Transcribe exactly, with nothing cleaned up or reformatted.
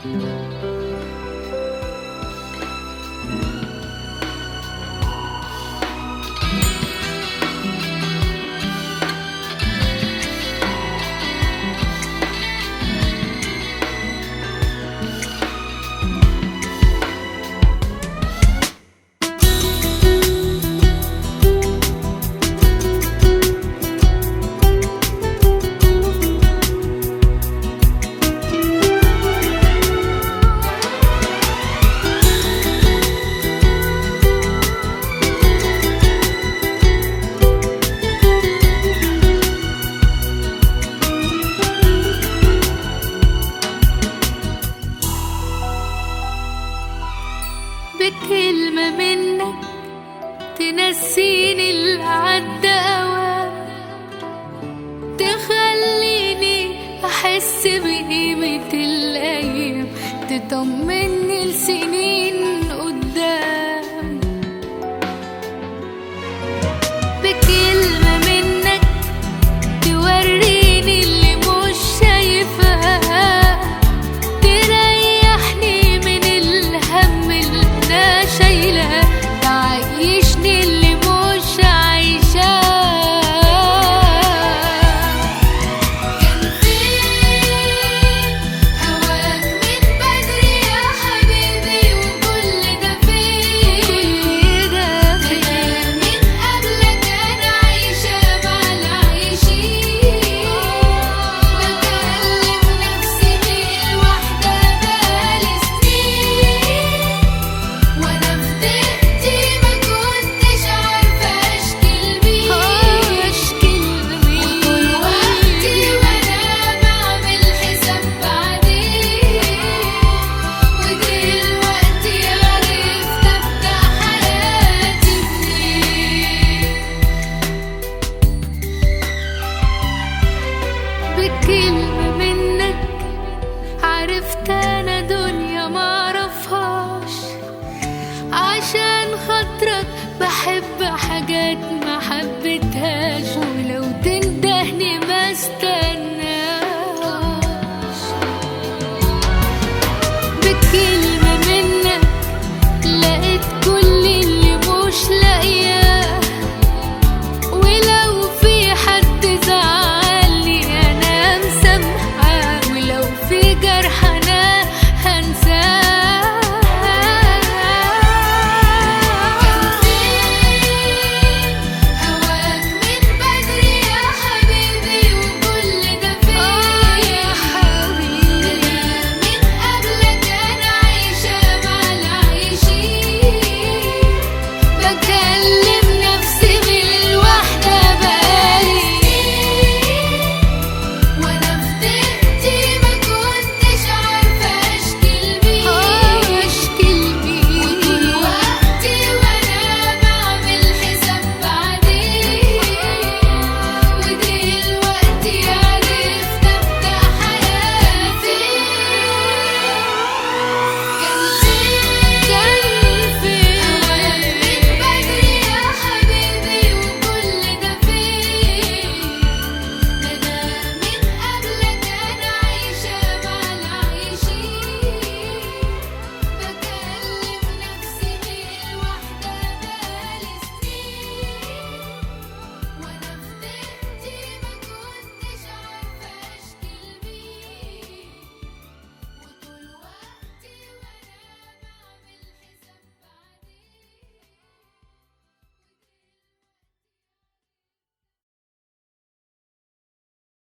بكلمة منك تنسيني اللي عدى أوام، تخليني أحس بقيمة الأيام، تطمني لسنين قدام. بكلمة منك توريني اللي مش شايفاه، تريحني من الهم اللي أنا شايلاه، تعيشني اللي مش عايشاه. كان فين هواك من بدري يا حبيبي، وكل ده فين؟ أنا من قبلك أنا عايشة مع العايشين، بكلم نفسي من الوحدة بقالي سنين، وأنا في ضيقتي ما كنتش عارفة أشكي لمين، وطول وقتي وأنا بعمل حساب بعدين، ودلوقتي عرفت أبدأ حياتي منين. بكلمة